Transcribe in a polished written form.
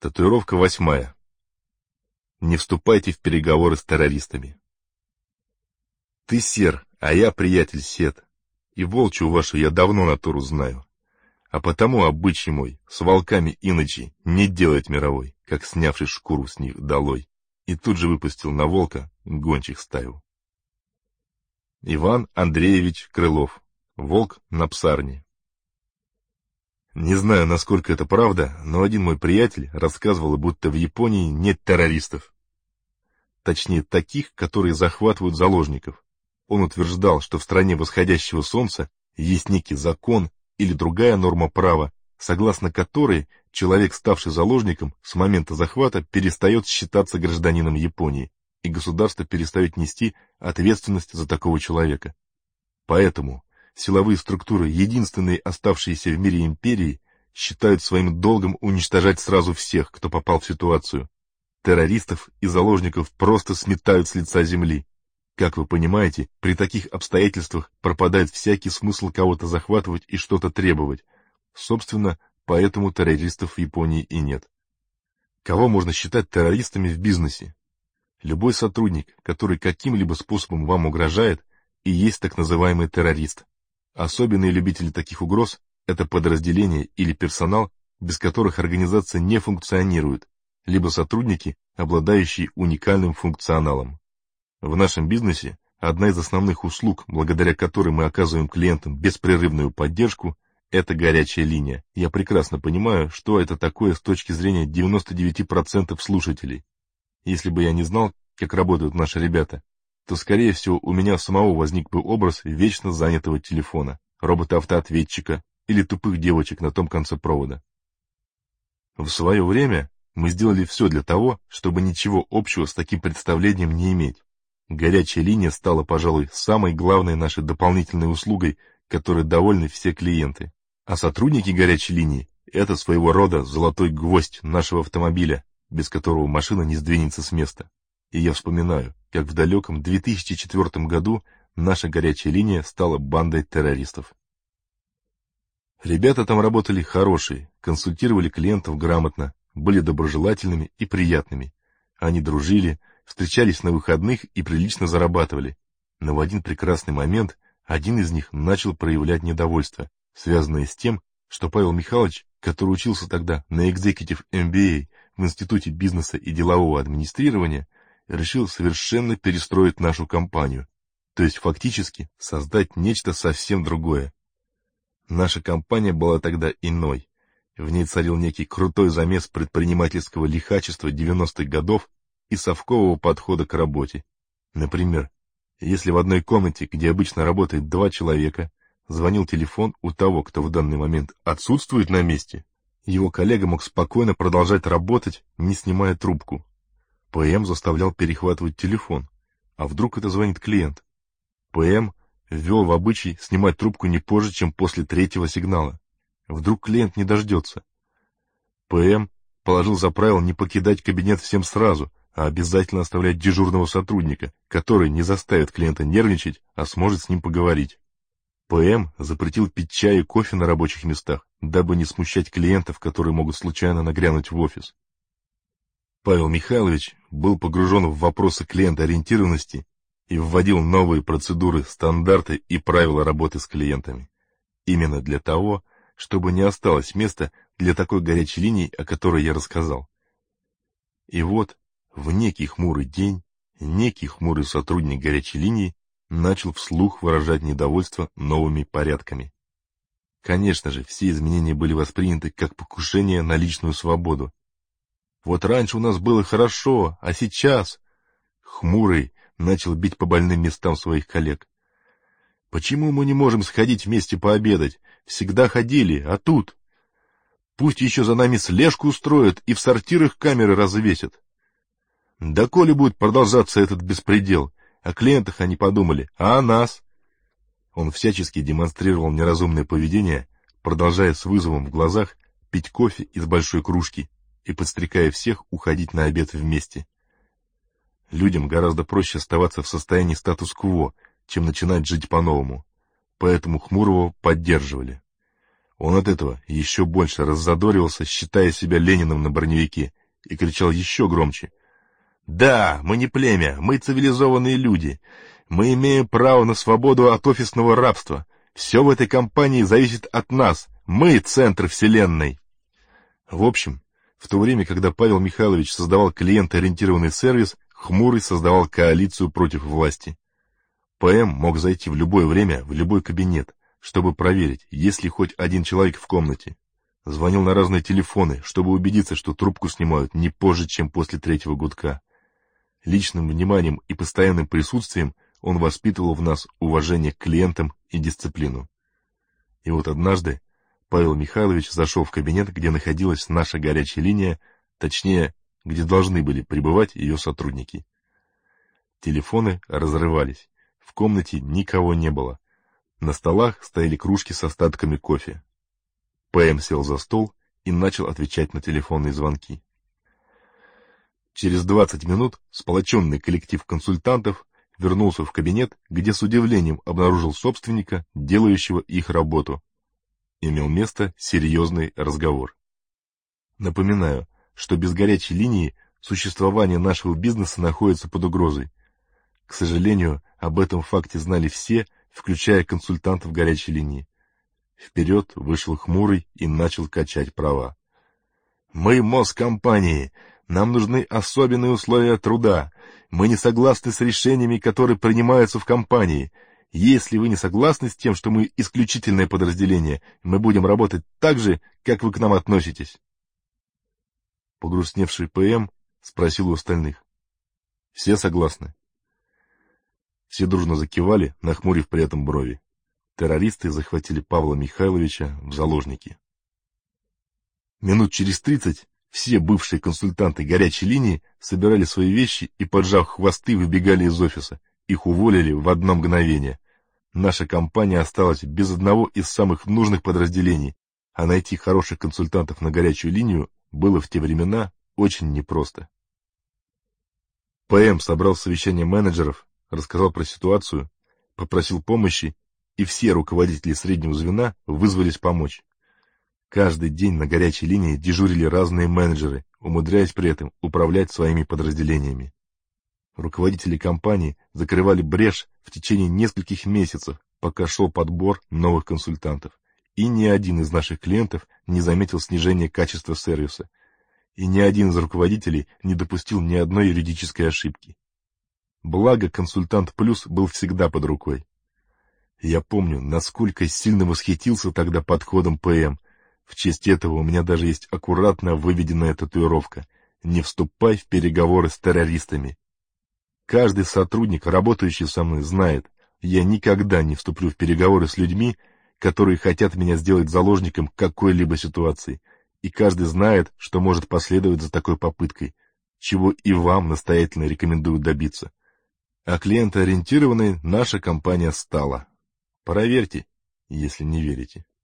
Татуировка 8. Не вступайте в переговоры с террористами. Ты сер, а я приятель сет, и волчью вашу я давно натуру знаю. А потому, обычай мой, с волками иночи не делать мировой, как снявший шкуру с них долой, и тут же выпустил на волка гончих стаю. Иван Андреевич Крылов. Волк на псарне. Не знаю, насколько это правда, но один мой приятель рассказывал, будто в Японии нет террористов. Точнее, таких, которые захватывают заложников. Он утверждал, что в стране восходящего солнца есть некий закон или другая норма права, согласно которой человек, ставший заложником, с момента захвата перестает считаться гражданином Японии, и государство перестает нести ответственность за такого человека. Поэтому силовые структуры, единственные оставшиеся в мире империи, считают своим долгом уничтожать сразу всех, кто попал в ситуацию. Террористов и заложников просто сметают с лица земли. Как вы понимаете, при таких обстоятельствах пропадает всякий смысл кого-то захватывать и что-то требовать. Собственно, поэтому террористов в Японии и нет. Кого можно считать террористами в бизнесе? Любой сотрудник, который каким-либо способом вам угрожает, и есть так называемый террорист. Особенные любители таких угроз – это подразделения или персонал, без которых организация не функционирует, либо сотрудники, обладающие уникальным функционалом. В нашем бизнесе одна из основных услуг, благодаря которой мы оказываем клиентам беспрерывную поддержку, это горячая линия. Я прекрасно понимаю, что это такое с точки зрения 99% слушателей. Если бы я не знал, как работают наши ребята, то, скорее всего, у меня самого возник бы образ вечно занятого телефона, робота-автоответчика или тупых девочек на том конце провода. В свое время мы сделали все для того, чтобы ничего общего с таким представлением не иметь. Горячая линия стала, пожалуй, самой главной нашей дополнительной услугой, которой довольны все клиенты. А сотрудники горячей линии – это своего рода золотой гвоздь нашего автомобиля, без которого машина не сдвинется с места. И я вспоминаю, как в далеком 2004 году наша горячая линия стала бандой террористов. Ребята там работали хорошие, консультировали клиентов грамотно, были доброжелательными и приятными. Они дружили, встречались на выходных и прилично зарабатывали. Но в один прекрасный момент один из них начал проявлять недовольство, связанное с тем, что Павел Михайлович, который учился тогда на Executive MBA в Институте бизнеса и делового администрирования, решил совершенно перестроить нашу компанию, то есть фактически создать нечто совсем другое. Наша компания была тогда иной. В ней царил некий крутой замес предпринимательского лихачества 90-х годов и совкового подхода к работе. Например, если в одной комнате, где обычно работает 2 человека, звонил телефон у того, кто в данный момент отсутствует на месте, его коллега мог спокойно продолжать работать, не снимая трубку. ПМ заставлял перехватывать телефон. А вдруг это звонит клиент? ПМ ввел в обычай снимать трубку не позже, чем после 3-го сигнала. Вдруг клиент не дождется. ПМ положил за правило не покидать кабинет всем сразу, а обязательно оставлять дежурного сотрудника, который не заставит клиента нервничать, а сможет с ним поговорить. ПМ запретил пить чай и кофе на рабочих местах, дабы не смущать клиентов, которые могут случайно нагрянуть в офис. Павел Михайлович был погружен в вопросы клиентоориентированности и вводил новые процедуры, стандарты и правила работы с клиентами. Именно для того, чтобы не осталось места для такой горячей линии, о которой я рассказал. И вот, в некий хмурый день, некий хмурый сотрудник горячей линии начал вслух выражать недовольство новыми порядками. Конечно же, все изменения были восприняты как покушение на личную свободу. Вот раньше у нас было хорошо, а сейчас... Хмурый начал бить по больным местам своих коллег. Почему мы не можем сходить вместе пообедать? Всегда ходили, а тут... Пусть еще за нами слежку устроят и в сортирах камеры развесят. Доколе будет продолжаться этот беспредел? О клиентах они подумали, а о нас? Он всячески демонстрировал неразумное поведение, продолжая с вызовом в глазах пить кофе из большой кружки и подстрекая всех уходить на обед вместе. Людям гораздо проще оставаться в состоянии статус-кво, чем начинать жить по-новому. Поэтому Хмурого поддерживали. Он от этого еще больше раззадоривался, считая себя Лениным на броневике, и кричал еще громче. «Да, мы не племя, мы цивилизованные люди. Мы имеем право на свободу от офисного рабства. Все в этой компании зависит от нас. Мы — центр вселенной». В общем, в то время, когда Павел Михайлович создавал клиентоориентированный сервис, Хмурый создавал коалицию против власти. ПМ мог зайти в любое время в любой кабинет, чтобы проверить, есть ли хоть один человек в комнате. Звонил на разные телефоны, чтобы убедиться, что трубку снимают не позже, чем после 3-го гудка. Личным вниманием и постоянным присутствием он воспитывал в нас уважение к клиентам и дисциплину. И вот однажды Павел Михайлович зашел в кабинет, где находилась наша горячая линия, точнее, где должны были пребывать ее сотрудники. Телефоны разрывались, в комнате никого не было. На столах стояли кружки с остатками кофе. ПМ сел за стол и начал отвечать на телефонные звонки. Через 20 минут сплоченный коллектив консультантов вернулся в кабинет, где с удивлением обнаружил собственника, делающего их работу. Имел место серьезный разговор. Напоминаю, что без горячей линии существование нашего бизнеса находится под угрозой. К сожалению, об этом факте знали все, включая консультантов горячей линии. Вперед вышел Хмурый и начал качать права. «Мы мозг компании. Нам нужны особенные условия труда. Мы не согласны с решениями, которые принимаются в компании. Если вы не согласны с тем, что мы исключительное подразделение, мы будем работать так же, как вы к нам относитесь». Погрустневший ПМ спросил у остальных. «Все согласны?» Все дружно закивали, нахмурив при этом брови. Террористы захватили Павла Михайловича в заложники. Минут через 30 все бывшие консультанты горячей линии собирали свои вещи и, поджав хвосты, выбегали из офиса. Их уволили в одно мгновение. Наша компания осталась без одного из самых нужных подразделений, а найти хороших консультантов на горячую линию было в те времена очень непросто. ПМ собрал совещание менеджеров, рассказал про ситуацию, попросил помощи, и все руководители среднего звена вызвались помочь. Каждый день на горячей линии дежурили разные менеджеры, умудряясь при этом управлять своими подразделениями. Руководители компании закрывали брешь в течение нескольких месяцев, пока шел подбор новых консультантов, и ни один из наших клиентов не заметил снижения качества сервиса, и ни один из руководителей не допустил ни одной юридической ошибки. Благо, консультант Плюс был всегда под рукой. Я помню, насколько сильно восхитился тогда подходом ПМ. В честь этого у меня даже есть аккуратно выведенная татуировка: «Не вступай в переговоры с террористами». Каждый сотрудник, работающий со мной, знает, я никогда не вступлю в переговоры с людьми, которые хотят меня сделать заложником какой-либо ситуации, и каждый знает, что может последовать за такой попыткой, чего и вам настоятельно рекомендую добиться. А клиентоориентированной наша компания стала. Проверьте, если не верите.